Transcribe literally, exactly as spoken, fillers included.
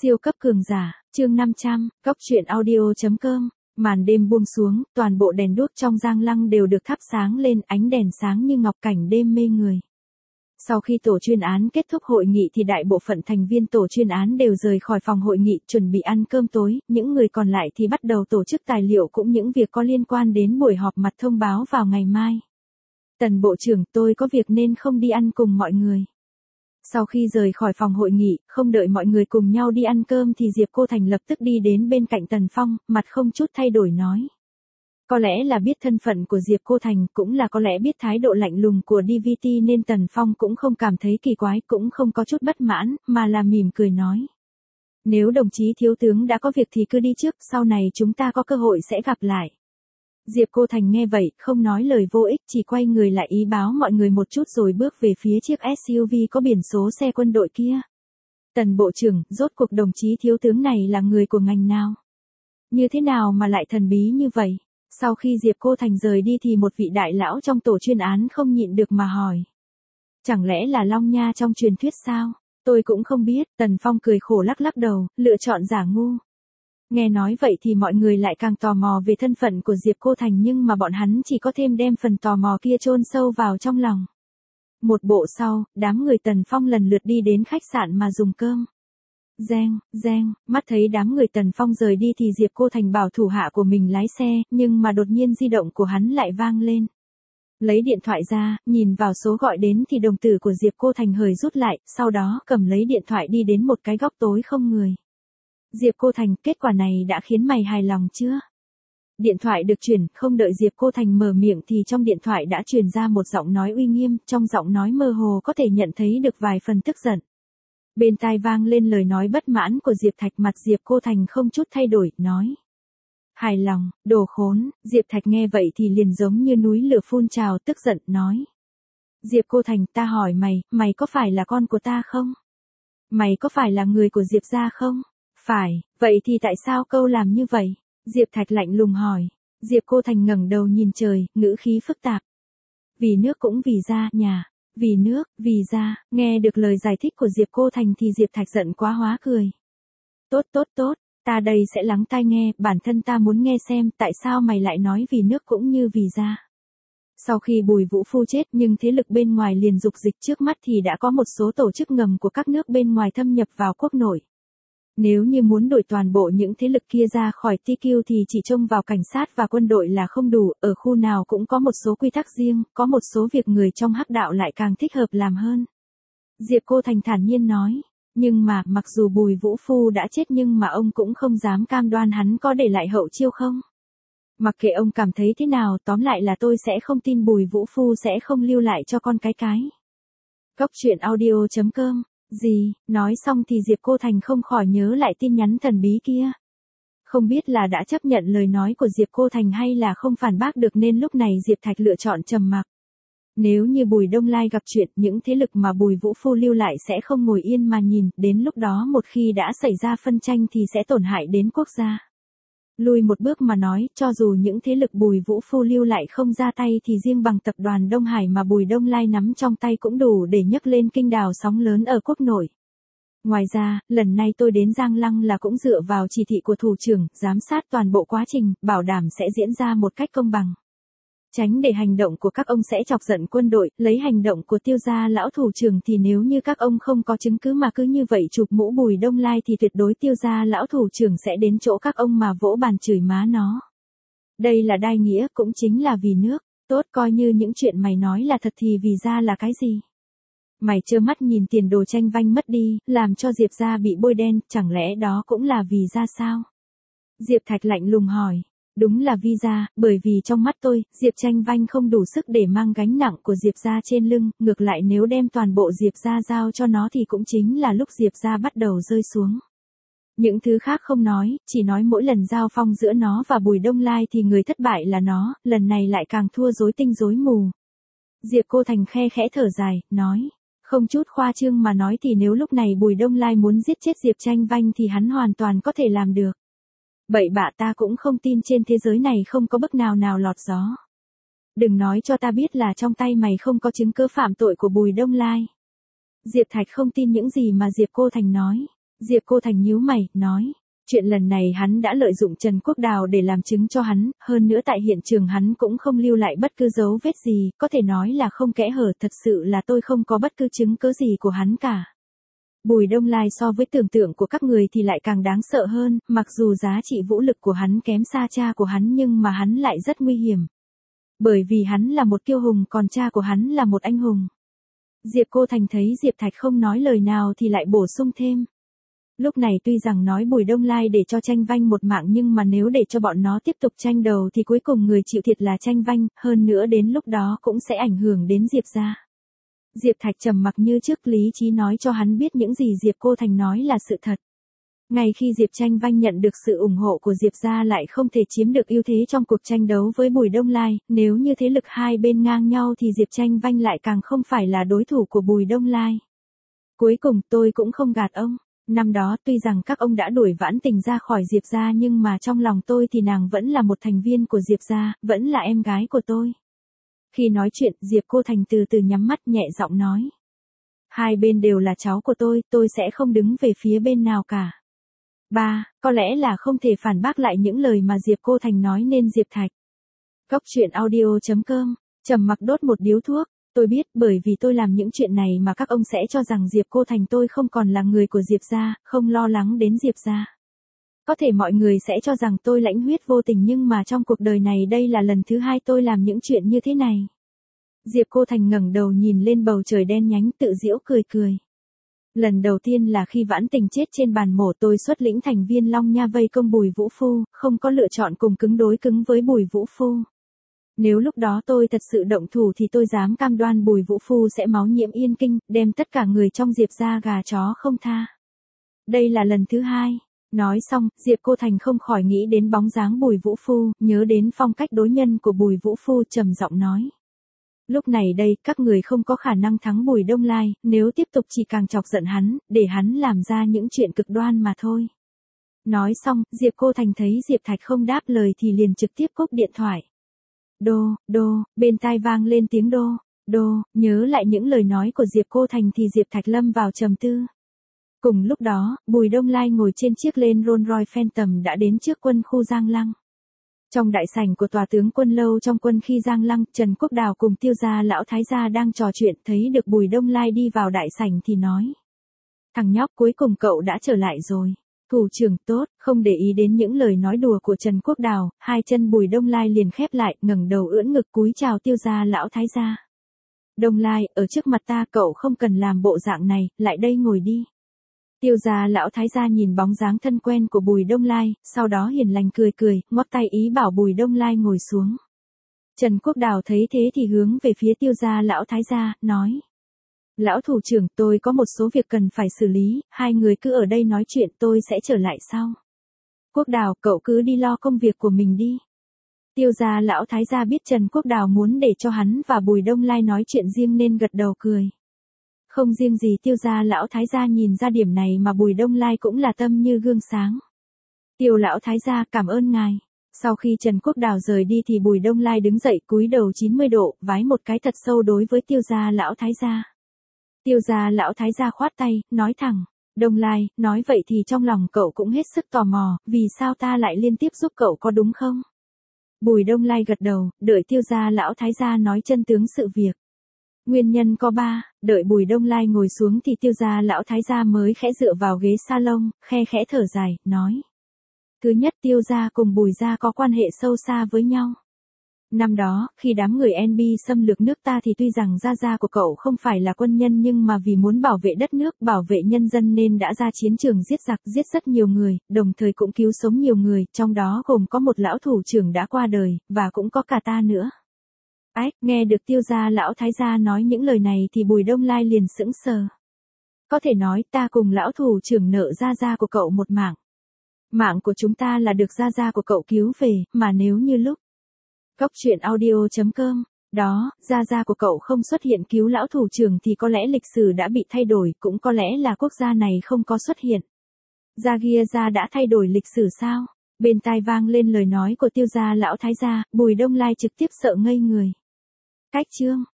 Siêu cấp cường giả, chương năm trăm, cốc truyện audio.com. Màn đêm buông xuống, toàn bộ đèn đuốc trong Giang Lăng đều được thắp sáng lên, ánh đèn sáng như ngọc, cảnh đêm mê người. Sau khi tổ chuyên án kết thúc hội nghị thì đại bộ phận thành viên tổ chuyên án đều rời khỏi phòng hội nghị, chuẩn bị ăn cơm tối, những người còn lại thì bắt đầu tổ chức tài liệu cũng những việc có liên quan đến buổi họp mặt thông báo vào ngày mai. Tần bộ trưởng, tôi có việc nên không đi ăn cùng mọi người. Sau khi rời khỏi phòng hội nghị, không đợi mọi người cùng nhau đi ăn cơm thì Diệp Cô Thành lập tức đi đến bên cạnh Tần Phong, mặt không chút thay đổi nói. Có lẽ là biết thân phận của Diệp Cô Thành, cũng là có lẽ biết thái độ lạnh lùng của đê vê tê nên Tần Phong cũng không cảm thấy kỳ quái, cũng không có chút bất mãn, mà là mỉm cười nói. Nếu đồng chí thiếu tướng đã có việc thì cứ đi trước, sau này chúng ta có cơ hội sẽ gặp lại. Diệp Cô Thành nghe vậy, không nói lời vô ích, chỉ quay người lại ý báo mọi người một chút rồi bước về phía chiếc ét u vê có biển số xe quân đội kia. Tần bộ trưởng, rốt cuộc đồng chí thiếu tướng này là người của ngành nào? Như thế nào mà lại thần bí như vậy? Sau khi Diệp Cô Thành rời đi thì một vị đại lão trong tổ chuyên án không nhịn được mà hỏi. Chẳng lẽ là Long Nha trong truyền thuyết sao? Tôi cũng không biết, Tần Phong cười khổ lắc lắc đầu, lựa chọn giả ngu. Nghe nói vậy thì mọi người lại càng tò mò về thân phận của Diệp Cô Thành, nhưng mà bọn hắn chỉ có thêm đem phần tò mò kia chôn sâu vào trong lòng. Một bộ sau, đám người Tần Phong lần lượt đi đến khách sạn mà dùng cơm. Reng, reng, mắt thấy đám người Tần Phong rời đi thì Diệp Cô Thành bảo thủ hạ của mình lái xe, nhưng mà đột nhiên di động của hắn lại vang lên. Lấy điện thoại ra, nhìn vào số gọi đến thì đồng tử của Diệp Cô Thành hơi rút lại, sau đó cầm lấy điện thoại đi đến một cái góc tối không người. Diệp Cô Thành, kết quả này đã khiến mày hài lòng chưa? Điện thoại được chuyển, không đợi Diệp Cô Thành mở miệng thì trong điện thoại đã truyền ra một giọng nói uy nghiêm, trong giọng nói mơ hồ có thể nhận thấy được vài phần tức giận. Bên tai vang lên lời nói bất mãn của Diệp Thạch, mặt Diệp Cô Thành không chút thay đổi, nói. Hài lòng, đồ khốn. Diệp Thạch nghe vậy thì liền giống như núi lửa phun trào, tức giận, nói. Diệp Cô Thành, ta hỏi mày, mày có phải là con của ta không? Mày có phải là người của Diệp gia không? Phải, vậy thì tại sao câu làm như vậy? Diệp Thạch lạnh lùng hỏi. Diệp Cô Thành ngẩng đầu nhìn trời, ngữ khí phức tạp. Vì nước cũng vì gia, nhà. Vì nước, vì gia. Nghe được lời giải thích của Diệp Cô Thành thì Diệp Thạch giận quá hóa cười. Tốt tốt tốt, ta đây sẽ lắng tai nghe, bản thân ta muốn nghe xem tại sao mày lại nói vì nước cũng như vì gia. Sau khi Bùi Vũ Phu chết nhưng thế lực bên ngoài liền dục dịch, trước mắt thì đã có một số tổ chức ngầm của các nước bên ngoài thâm nhập vào quốc nội. Nếu như muốn đuổi toàn bộ những thế lực kia ra khỏi tê quy thì chỉ trông vào cảnh sát và quân đội là không đủ, ở khu nào cũng có một số quy tắc riêng, có một số việc người trong hắc đạo lại càng thích hợp làm hơn. Diệp Cô Thành thản nhiên nói, nhưng mà, mặc dù Bùi Vũ Phu đã chết nhưng mà ông cũng không dám cam đoan hắn có để lại hậu chiêu không. Mặc kệ ông cảm thấy thế nào, tóm lại là tôi sẽ không tin Bùi Vũ Phu sẽ không lưu lại cho con cái cái. Cốc truyện audio.com. Gì, nói xong thì Diệp Cô Thành không khỏi nhớ lại tin nhắn thần bí kia. Không biết là đã chấp nhận lời nói của Diệp Cô Thành hay là không phản bác được nên lúc này Diệp Thạch lựa chọn trầm mặc. Nếu như Bùi Đông Lai gặp chuyện, những thế lực mà Bùi Vũ Phu lưu lại sẽ không ngồi yên mà nhìn, đến lúc đó một khi đã xảy ra phân tranh thì sẽ tổn hại đến quốc gia. Lùi một bước mà nói, cho dù những thế lực Bùi Vũ Phu lưu lại không ra tay thì riêng bằng tập đoàn Đông Hải mà Bùi Đông Lai nắm trong tay cũng đủ để nhấc lên kinh đào sóng lớn ở quốc nội. Ngoài ra, lần này tôi đến Giang Lăng là cũng dựa vào chỉ thị của thủ trưởng, giám sát toàn bộ quá trình, bảo đảm sẽ diễn ra một cách công bằng. Tránh để hành động của các ông sẽ chọc giận quân đội, lấy hành động của Tiêu gia lão thủ trưởng thì nếu như các ông không có chứng cứ mà cứ như vậy chụp mũ Bùi Đông Lai thì tuyệt đối Tiêu gia lão thủ trưởng sẽ đến chỗ các ông mà vỗ bàn chửi má nó. Đây là đai nghĩa, cũng chính là vì nước. Tốt, coi như những chuyện mày nói là thật thì vì gia là cái gì? Mày trơ mắt nhìn tiền đồ tranh vanh mất đi, làm cho Diệp gia bị bôi đen, chẳng lẽ đó cũng là vì gia sao? Diệp Thạch lạnh lùng hỏi. Đúng là vì gia, bởi vì trong mắt tôi, Diệp Tranh Vanh không đủ sức để mang gánh nặng của Diệp gia trên lưng, ngược lại nếu đem toàn bộ Diệp gia giao cho nó thì cũng chính là lúc Diệp gia bắt đầu rơi xuống. Những thứ khác không nói, chỉ nói mỗi lần giao phong giữa nó và Bùi Đông Lai thì người thất bại là nó, lần này lại càng thua rối tinh rối mù. Diệp Cô Thành khe khẽ thở dài, nói, không chút khoa trương mà nói thì nếu lúc này Bùi Đông Lai muốn giết chết Diệp Tranh Vanh thì hắn hoàn toàn có thể làm được. Bậy bạ, ta cũng không tin trên thế giới này không có bức nào nào lọt gió. Đừng nói cho ta biết là trong tay mày không có chứng cứ phạm tội của Bùi Đông Lai. Diệp Thạch không tin những gì mà Diệp Cô Thành nói. Diệp Cô Thành nhíu mày, nói. Chuyện lần này hắn đã lợi dụng Trần Quốc Đào để làm chứng cho hắn, hơn nữa tại hiện trường hắn cũng không lưu lại bất cứ dấu vết gì, có thể nói là không kẽ hở, thật sự là tôi không có bất cứ chứng cứ gì của hắn cả. Bùi Đông Lai so với tưởng tượng của các người thì lại càng đáng sợ hơn, mặc dù giá trị vũ lực của hắn kém xa cha của hắn nhưng mà hắn lại rất nguy hiểm. Bởi vì hắn là một kiêu hùng còn cha của hắn là một anh hùng. Diệp Cô Thành thấy Diệp Thạch không nói lời nào thì lại bổ sung thêm. Lúc này tuy rằng nói Bùi Đông Lai để cho Tranh Vanh một mạng nhưng mà nếu để cho bọn nó tiếp tục tranh đầu thì cuối cùng người chịu thiệt là Tranh Vanh, hơn nữa đến lúc đó cũng sẽ ảnh hưởng đến Diệp gia. Diệp Thạch trầm mặc như trước, lý trí nói cho hắn biết những gì Diệp Cô Thành nói là sự thật. Ngay khi Diệp Tranh Vanh nhận được sự ủng hộ của Diệp gia lại không thể chiếm được ưu thế trong cuộc tranh đấu với Bùi Đông Lai, nếu như thế lực hai bên ngang nhau thì Diệp Tranh Vanh lại càng không phải là đối thủ của Bùi Đông Lai. Cuối cùng tôi cũng không gạt ông. Năm đó tuy rằng các ông đã đuổi Vãn Tình ra khỏi Diệp gia nhưng mà trong lòng tôi thì nàng vẫn là một thành viên của Diệp gia, vẫn là em gái của tôi. Khi nói chuyện, Diệp Cô Thành từ từ nhắm mắt nhẹ giọng nói. Hai bên đều là cháu của tôi, tôi sẽ không đứng về phía bên nào cả. Ba, có lẽ là không thể phản bác lại những lời mà Diệp Cô Thành nói nên Diệp Thạch. Cốc truyện audio chấm com, trầm mặc đốt một điếu thuốc. Tôi biết bởi vì tôi làm những chuyện này mà các ông sẽ cho rằng Diệp Cô Thành tôi không còn là người của Diệp gia, không lo lắng đến Diệp gia. Có thể mọi người sẽ cho rằng tôi lãnh huyết vô tình nhưng mà trong cuộc đời này đây là lần thứ hai tôi làm những chuyện như thế này. Diệp Cô Thành ngẩng đầu nhìn lên bầu trời đen nhánh tự giễu cười cười. Lần đầu tiên là khi Vãn Tình chết trên bàn mổ tôi xuất lĩnh thành viên Long Nha vây công Bùi Vũ Phu, không có lựa chọn cùng cứng đối cứng với Bùi Vũ Phu. Nếu lúc đó tôi thật sự động thủ thì tôi dám cam đoan Bùi Vũ Phu sẽ máu nhiễm Yên Kinh, đem tất cả người trong Diệp gia gà chó không tha. Đây là lần thứ hai. Nói xong, Diệp Cô Thành không khỏi nghĩ đến bóng dáng Bùi Vũ Phu, nhớ đến phong cách đối nhân của Bùi Vũ Phu trầm giọng nói. Lúc này đây, các người không có khả năng thắng Bùi Đông Lai, nếu tiếp tục chỉ càng chọc giận hắn, để hắn làm ra những chuyện cực đoan mà thôi. Nói xong, Diệp Cô Thành thấy Diệp Thạch không đáp lời thì liền trực tiếp cúp điện thoại. Đô, đô, bên tai vang lên tiếng đô, đô, nhớ lại những lời nói của Diệp Cô Thành thì Diệp Thạch lâm vào trầm tư. Cùng lúc đó, Bùi Đông Lai ngồi trên chiếc Land Rover Phantom đã đến trước quân khu Giang Lăng. Trong đại sảnh của tòa tướng quân lâu trong quân khi Giang Lăng, Trần Quốc Đào cùng Tiêu gia lão thái gia đang trò chuyện, thấy được Bùi Đông Lai đi vào đại sảnh thì nói. Thằng nhóc, cuối cùng cậu đã trở lại rồi. Thủ trưởng tốt, không để ý đến những lời nói đùa của Trần Quốc Đào, hai chân Bùi Đông Lai liền khép lại, ngẩng đầu ưỡn ngực cúi chào Tiêu gia lão thái gia. Đông Lai, ở trước mặt ta cậu không cần làm bộ dạng này, lại đây ngồi đi. Tiêu gia lão thái gia nhìn bóng dáng thân quen của Bùi Đông Lai, sau đó hiền lành cười cười, ngoắc tay ý bảo Bùi Đông Lai ngồi xuống. Trần Quốc Đào thấy thế thì hướng về phía Tiêu gia lão thái gia, nói. Lão thủ trưởng, tôi có một số việc cần phải xử lý, hai người cứ ở đây nói chuyện, tôi sẽ trở lại sau. Quốc Đào, cậu cứ đi lo công việc của mình đi. Tiêu gia lão thái gia biết Trần Quốc Đào muốn để cho hắn và Bùi Đông Lai nói chuyện riêng nên gật đầu cười. Không riêng gì Tiêu gia lão thái gia nhìn ra điểm này mà Bùi Đông Lai cũng là tâm như gương sáng. Tiêu lão thái gia, cảm ơn ngài. Sau khi Trần Quốc Đào rời đi thì Bùi Đông Lai đứng dậy cúi đầu chín mươi độ, vái một cái thật sâu đối với Tiêu gia lão thái gia. Tiêu gia lão thái gia khoát tay, nói thẳng. Đông Lai, nói vậy thì trong lòng cậu cũng hết sức tò mò, vì sao ta lại liên tiếp giúp cậu có đúng không? Bùi Đông Lai gật đầu, đợi Tiêu gia lão thái gia nói chân tướng sự việc. Nguyên nhân có ba, đợi Bùi Đông Lai ngồi xuống thì Tiêu gia lão thái gia mới khẽ dựa vào ghế salon, khe khẽ thở dài, nói. Thứ nhất, Tiêu gia cùng Bùi gia có quan hệ sâu xa với nhau. Năm đó, khi đám người en bê xâm lược nước ta thì tuy rằng gia gia của cậu không phải là quân nhân nhưng mà vì muốn bảo vệ đất nước, bảo vệ nhân dân nên đã ra chiến trường giết giặc, giết rất nhiều người, đồng thời cũng cứu sống nhiều người, trong đó gồm có một lão thủ trưởng đã qua đời, và cũng có cả ta nữa. Ách, nghe được Tiêu gia lão thái gia nói những lời này thì Bùi Đông Lai liền sững sờ. Có thể nói ta cùng lão thủ trưởng nợ gia gia của cậu một mạng. Mạng của chúng ta là được gia gia của cậu cứu về, mà nếu như lúc Cốc truyện audio chấm com, đó, gia gia của cậu không xuất hiện cứu lão thủ trưởng thì có lẽ lịch sử đã bị thay đổi, cũng có lẽ là quốc gia này không có xuất hiện. Gia Gia gia đã thay đổi lịch sử sao? Bên tai vang lên lời nói của Tiêu gia lão thái gia, Bùi Đông Lai trực tiếp sợ ngây người. Cách chương